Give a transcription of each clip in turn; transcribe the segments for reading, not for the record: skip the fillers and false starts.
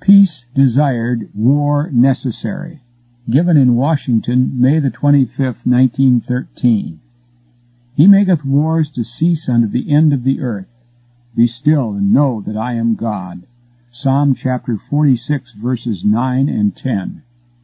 Peace desired, war necessary. Given in Washington, May the 25th, 1913. He maketh wars to cease unto the end of the earth. Be still and know that I am God. Psalm chapter 46, verses 9 and 10.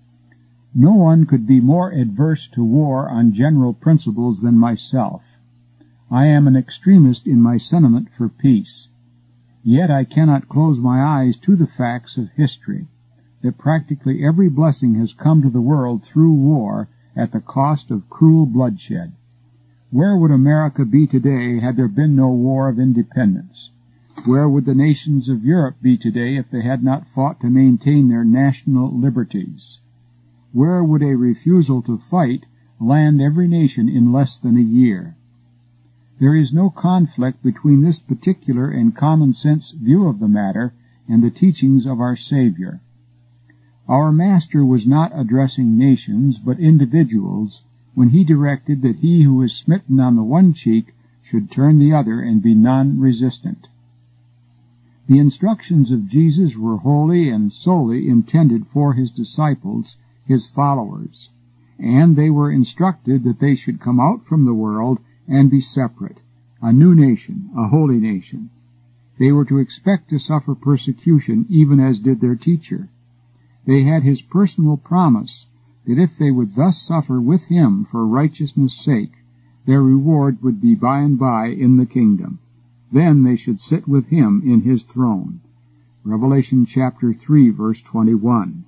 No one could be more adverse to war on general principles than myself. I am an extremist in my sentiment for peace. Yet I cannot close my eyes to the facts of history, that practically every blessing has come to the world through war at the cost of cruel bloodshed. Where would America be today had there been no war of independence? Where would the nations of Europe be today if they had not fought to maintain their national liberties? Where would a refusal to fight land every nation in less than a year? There is no conflict between this particular and common-sense view of the matter and the teachings of our Savior. Our Master was not addressing nations, but individuals, when he directed that he who is smitten on the one cheek should turn the other and be non-resistant. The instructions of Jesus were wholly and solely intended for his disciples, his followers, and they were instructed that they should come out from the world and be separate, a new nation, a holy nation. They were to expect to suffer persecution even as did their teacher. They had his personal promise that if they would thus suffer with him for righteousness' sake, their reward would be by and by in the kingdom. Then they should sit with him in his throne. Revelation chapter 3, verse 21.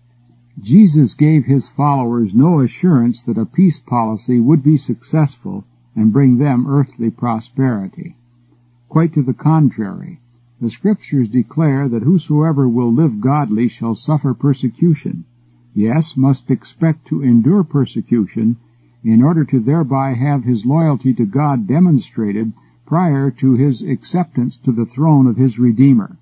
Jesus gave his followers no assurance that a peace policy would be successful and bring them earthly prosperity. Quite to the contrary, the Scriptures declare that whosoever will live godly shall suffer persecution, yes, must expect to endure persecution in order to thereby have his loyalty to God demonstrated prior to his acceptance to the throne of his Redeemer.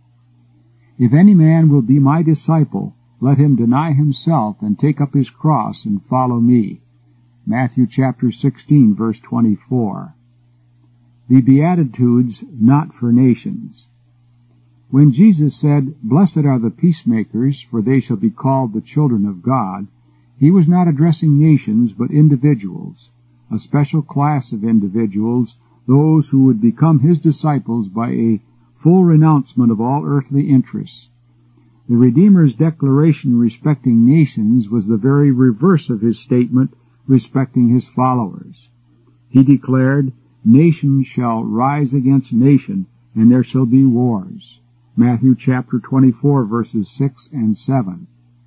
If any man will be my disciple, let him deny himself and take up his cross and follow me. Matthew chapter 16, verse 24. The Beatitudes not for nations. When Jesus said, "Blessed are the peacemakers, for they shall be called the children of God," he was not addressing nations but individuals, a special class of individuals, those who would become his disciples by a full renouncement of all earthly interests. The Redeemer's declaration respecting nations was the very reverse of his statement respecting his followers. He declared, "Nation shall rise against nation, and there shall be wars." Matthew chapter 24, verses 6 and 7.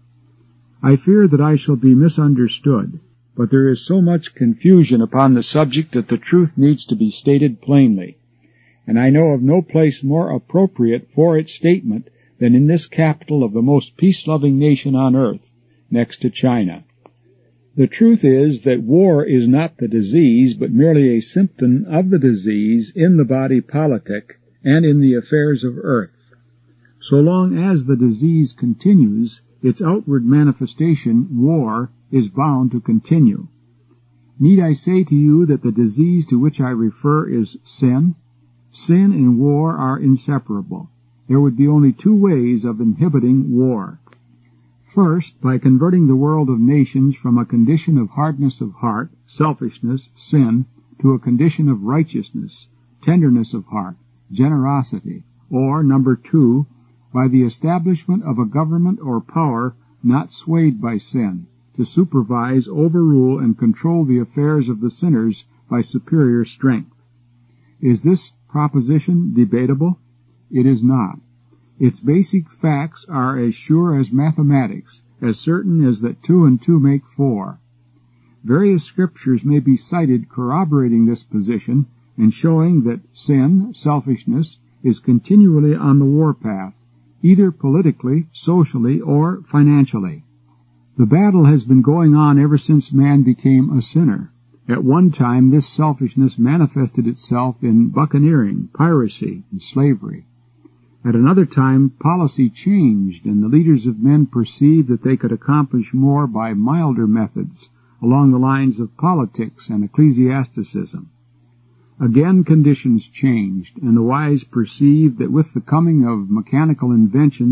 I fear that I shall be misunderstood, but there is so much confusion upon the subject that the truth needs to be stated plainly, and I know of no place more appropriate for its statement than in this capital of the most peace-loving nation on earth, next to China. The truth is that war is not the disease, but merely a symptom of the disease in the body politic and in the affairs of earth. So long as the disease continues, its outward manifestation, war, is bound to continue. Need I say to you that the disease to which I refer is sin? Sin and war are inseparable. There would be only two ways of inhibiting war. First, by converting the world of nations from a condition of hardness of heart, selfishness, sin, to a condition of righteousness, tenderness of heart, generosity, or, number two, by the establishment of a government or power not swayed by sin, to supervise, overrule, and control the affairs of the sinners by superior strength. Is this proposition debatable? It is not. Its basic facts are as sure as mathematics, as certain as that 2 and 2 make 4. Various scriptures may be cited corroborating this position and showing that sin, selfishness, is continually on the warpath, either politically, socially, or financially. The battle has been going on ever since man became a sinner. At one time, this selfishness manifested itself in buccaneering, piracy, and slavery. At another time, policy changed, and the leaders of men perceived that they could accomplish more by milder methods along the lines of politics and ecclesiasticism. Again, conditions changed, and the wise perceived that with the coming of mechanical inventions,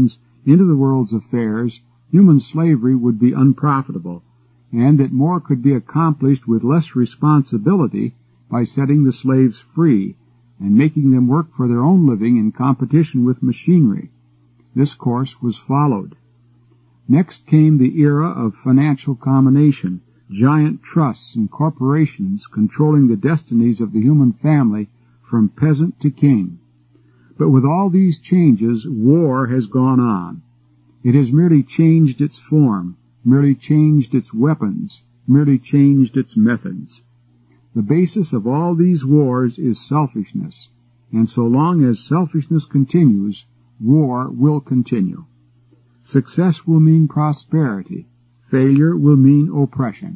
into the world's affairs, human slavery would be unprofitable, and that more could be accomplished with less responsibility by setting the slaves free and making them work for their own living in competition with machinery. This course was followed. Next came the era of financial combination, giant trusts and corporations controlling the destinies of the human family from peasant to king. But with all these changes, war has gone on. It has merely changed its form, merely changed its weapons, merely changed its methods. The basis of all these wars is selfishness, and so long as selfishness continues, war will continue. Success will mean prosperity. Failure will mean oppression.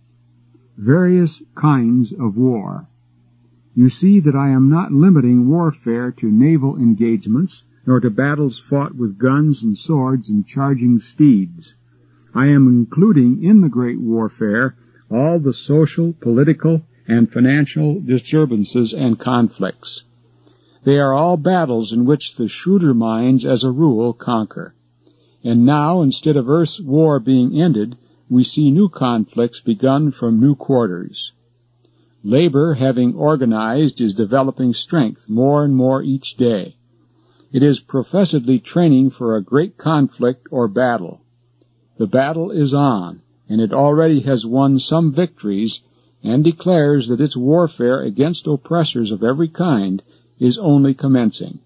Various kinds of war. You see that I am not limiting warfare to naval engagements, nor to battles fought with guns and swords and charging steeds. I am including in the great warfare all the social, political, and financial disturbances and conflicts. They are all battles in which the shrewder minds, as a rule, conquer. And now, instead of Earth's war being ended, we see new conflicts begun from new quarters. Labor, having organized, is developing strength more and more each day. It is professedly training for a great conflict or battle. The battle is on, and it already has won some victories, and declares that its warfare against oppressors of every kind is only commencing.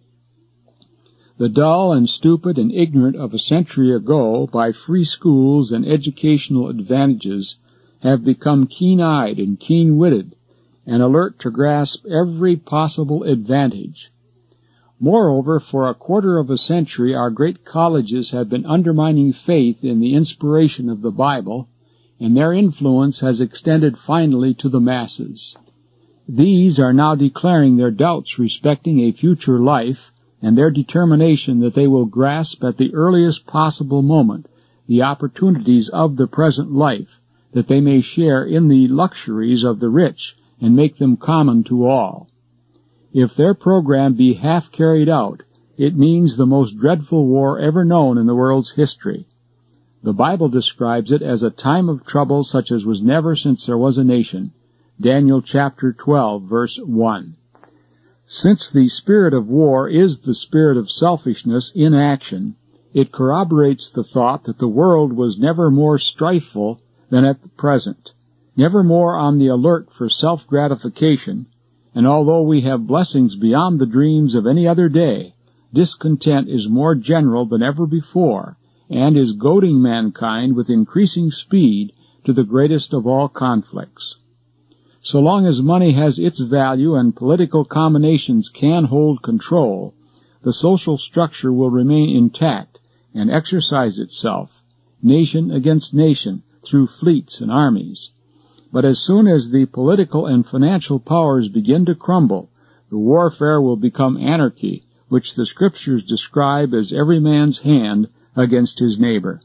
The dull and stupid and ignorant of a century ago, by free schools and educational advantages, have become keen-eyed and keen-witted, and alert to grasp every possible advantage. Moreover, for a quarter of a century our great colleges have been undermining faith in the inspiration of the Bible, and their influence has extended finally to the masses. These are now declaring their doubts respecting a future life, and their determination that they will grasp at the earliest possible moment the opportunities of the present life, that they may share in the luxuries of the rich and make them common to all. If their program be half carried out, it means the most dreadful war ever known in the world's history. The Bible describes it as a time of trouble such as was never since there was a nation. Daniel chapter 12, verse 1. Since the spirit of war is the spirit of selfishness in action, it corroborates the thought that the world was never more strifeful than at the present, never more on the alert for self-gratification, and although we have blessings beyond the dreams of any other day, discontent is more general than ever before, and is goading mankind with increasing speed to the greatest of all conflicts. So long as money has its value and political combinations can hold control, the social structure will remain intact and exercise itself, nation against nation, through fleets and armies. But as soon as the political and financial powers begin to crumble, the warfare will become anarchy, which the Scriptures describe as every man's hand against his neighbor.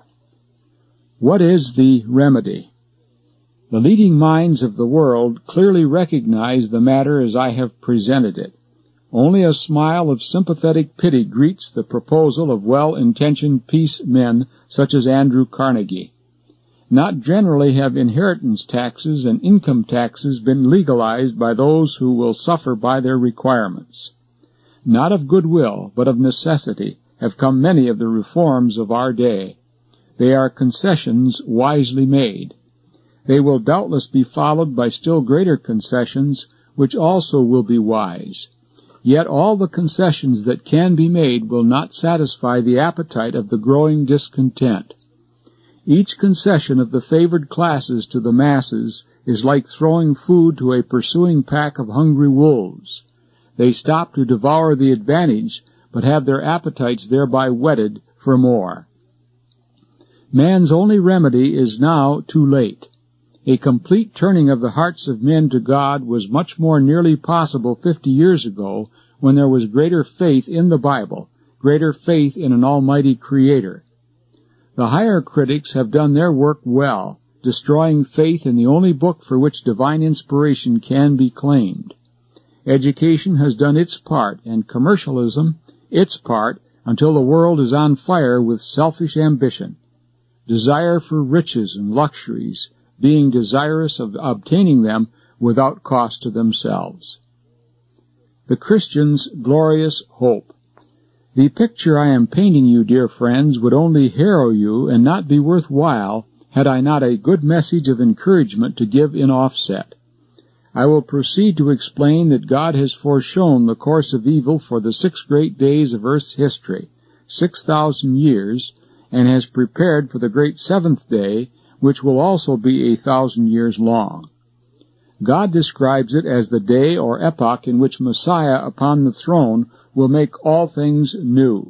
What is the remedy? The leading minds of the world clearly recognize the matter as I have presented it. Only a smile of sympathetic pity greets the proposal of well-intentioned peace men such as Andrew Carnegie. Not generally have inheritance taxes and income taxes been legalized by those who will suffer by their requirements. Not of goodwill, but of necessity, have come many of the reforms of our day. They are concessions wisely made. They will doubtless be followed by still greater concessions, which also will be wise. Yet all the concessions that can be made will not satisfy the appetite of the growing discontent. Each concession of the favored classes to the masses is like throwing food to a pursuing pack of hungry wolves. They stop to devour the advantage, but have their appetites thereby whetted for more. Man's only remedy is now too late. A complete turning of the hearts of men to God was much more nearly possible 50 years ago, when there was greater faith in the Bible, greater faith in an almighty Creator. The higher critics have done their work well, destroying faith in the only book for which divine inspiration can be claimed. Education has done its part, and commercialism its part, until the world is on fire with selfish ambition, desire for riches and luxuries, being desirous of obtaining them without cost to themselves. The Christian's glorious hope. The picture I am painting you, dear friends, would only harrow you and not be worth while had I not a good message of encouragement to give in offset. I will proceed to explain that God has foreshown the course of evil for the 6 great days of earth's history, 6,000 years, and has prepared for the great 7th day, which will also be 1,000 years long. God describes it as the day or epoch in which Messiah upon the throne will make all things new.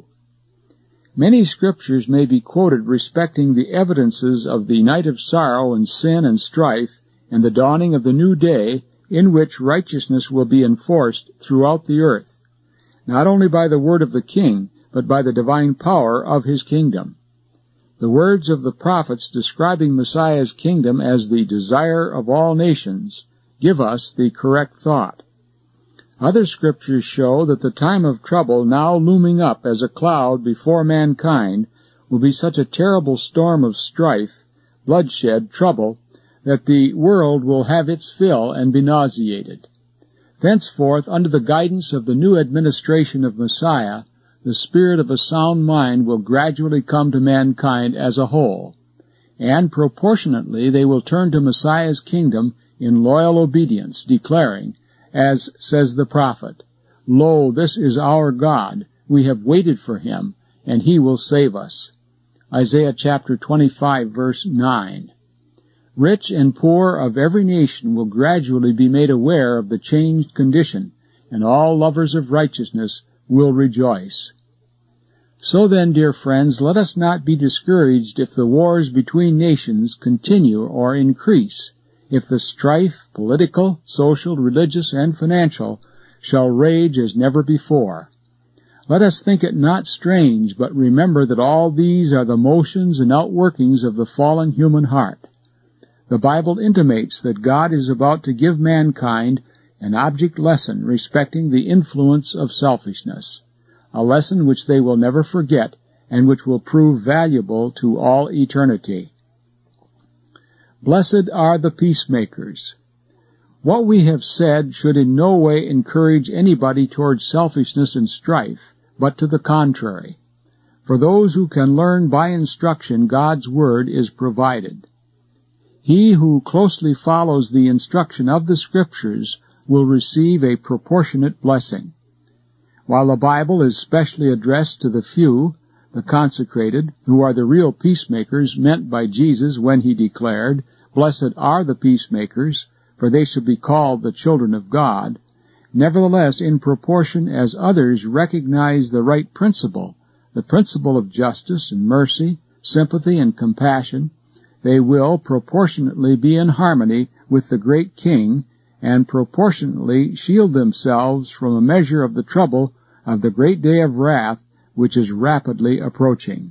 Many scriptures may be quoted respecting the evidences of the night of sorrow and sin and strife and the dawning of the new day in which righteousness will be enforced throughout the earth, not only by the word of the King, but by the divine power of his kingdom. The words of the prophets describing Messiah's kingdom as the desire of all nations give us the correct thought. Other scriptures show that the time of trouble now looming up as a cloud before mankind will be such a terrible storm of strife, bloodshed, trouble, that the world will have its fill and be nauseated. Thenceforth, under the guidance of the new administration of Messiah, the spirit of a sound mind will gradually come to mankind as a whole, and proportionately they will turn to Messiah's kingdom in loyal obedience, declaring, as says the prophet, "Lo, this is our God, we have waited for him, and he will save us." Isaiah chapter 25, verse 9. Rich and poor of every nation will gradually be made aware of the changed condition, and all lovers of righteousness will rejoice. So then, dear friends, let us not be discouraged if the wars between nations continue or increase, if the strife, political, social, religious, and financial, shall rage as never before. Let us think it not strange, but remember that all these are the motions and outworkings of the fallen human heart. The Bible intimates that God is about to give mankind an object lesson respecting the influence of selfishness, a lesson which they will never forget and which will prove valuable to all eternity. Blessed are the peacemakers. What we have said should in no way encourage anybody towards selfishness and strife, but to the contrary. For those who can learn by instruction, God's word is provided. He who closely follows the instruction of the Scriptures will receive a proportionate blessing. While the Bible is specially addressed to the few, the consecrated, who are the real peacemakers meant by Jesus when he declared, "Blessed are the peacemakers, for they shall be called the children of God," nevertheless, in proportion as others recognize the right principle, the principle of justice and mercy, sympathy and compassion, they will proportionately be in harmony with the great King and proportionately shield themselves from a measure of the trouble of the great day of wrath which is rapidly approaching.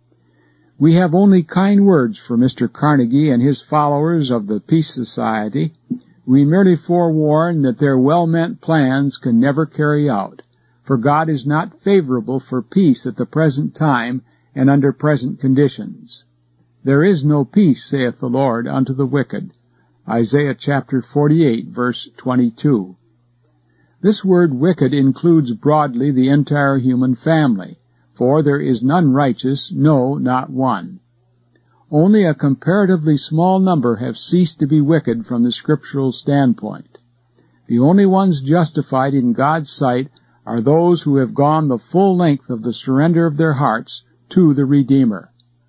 We have only kind words for Mr. Carnegie and his followers of the Peace Society. We merely forewarn that their well-meant plans can never carry out, for God is not favorable for peace at the present time and under present conditions. There is no peace, saith the Lord, unto the wicked. Isaiah chapter 48, verse 22. This word wicked includes broadly the entire human family, for there is none righteous, no, not one. Only a comparatively small number have ceased to be wicked from the scriptural standpoint. The only ones justified in God's sight are those who have gone the full length of the surrender of their hearts to the Redeemer.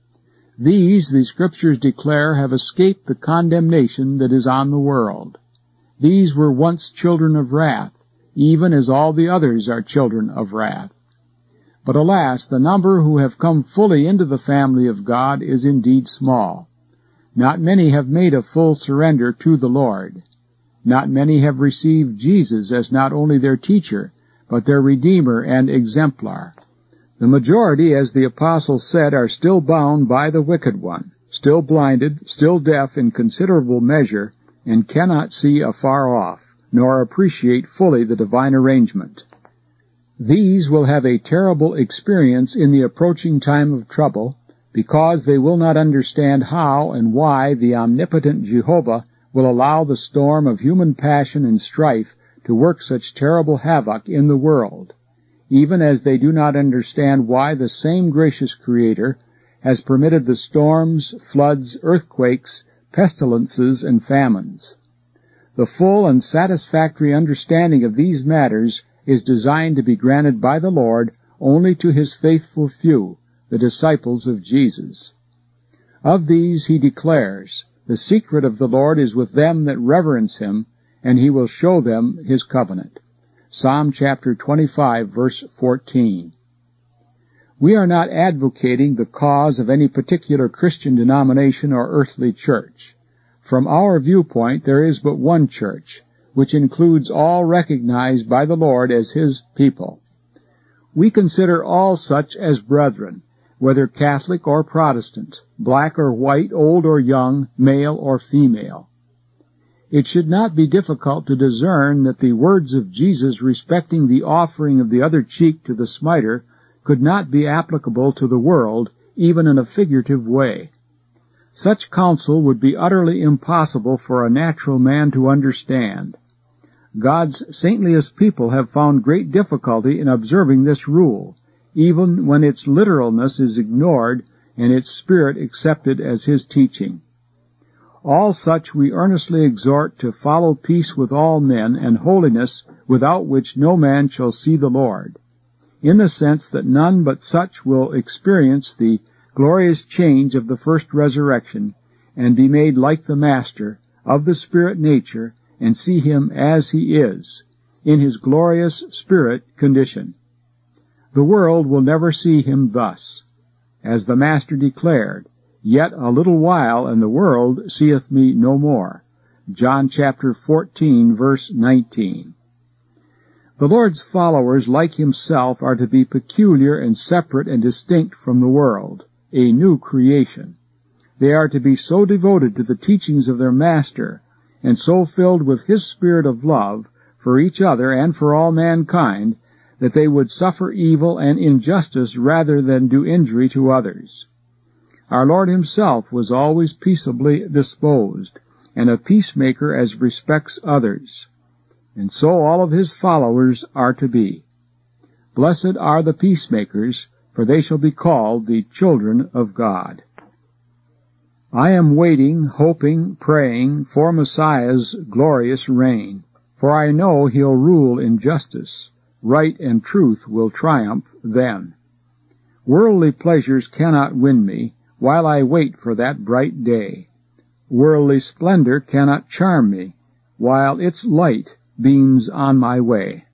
These, the Scriptures declare, have escaped the condemnation that is on the world. These were once children of wrath, even as all the others are children of wrath. But alas, the number who have come fully into the family of God is indeed small. Not many have made a full surrender to the Lord. Not many have received Jesus as not only their teacher, but their Redeemer and exemplar. The majority, as the Apostle said, are still bound by the wicked one, still blinded, still deaf in considerable measure, and cannot see afar off, nor appreciate fully the divine arrangement. These will have a terrible experience in the approaching time of trouble, because they will not understand how and why the omnipotent Jehovah will allow the storm of human passion and strife to work such terrible havoc in the world, even as they do not understand why the same gracious Creator has permitted the storms, floods, earthquakes, pestilences, and famines. The full and satisfactory understanding of these matters is designed to be granted by the Lord only to His faithful few, the disciples of Jesus. Of these He declares, "The secret of the Lord is with them that reverence Him, and He will show them His covenant." Psalm chapter 25, verse 14. We are not advocating the cause of any particular Christian denomination or earthly church. From our viewpoint, there is but one church, which includes all recognized by the Lord as His people. We consider all such as brethren, whether Catholic or Protestant, black or white, old or young, male or female. It should not be difficult to discern that the words of Jesus respecting the offering of the other cheek to the smiter could not be applicable to the world, even in a figurative way. Such counsel would be utterly impossible for a natural man to understand. God's saintliest people have found great difficulty in observing this rule, even when its literalness is ignored and its spirit accepted as His teaching. All such we earnestly exhort to follow peace with all men and holiness, without which no man shall see the Lord, in the sense that none but such will experience the glorious change of the first resurrection and be made like the Master of the Spirit nature and see Him as He is, in His glorious Spirit condition. The world will never see Him thus. As the Master declared, "Yet a little while, and the world seeth me no more." John chapter 14, verse 19. The Lord's followers, like Himself, are to be peculiar and separate and distinct from the world, a new creation. They are to be so devoted to the teachings of their Master, and so filled with His spirit of love for each other and for all mankind, that they would suffer evil and injustice rather than do injury to others. Our Lord Himself was always peaceably disposed, and a peacemaker as respects others. And so all of His followers are to be. Blessed are the peacemakers, for they shall be called the children of God. I am waiting, hoping, praying for Messiah's glorious reign, for I know He'll rule in justice. Right and truth will triumph then. Worldly pleasures cannot win me, while I wait for that bright day. Worldly splendor cannot charm me, while its light beams on my way.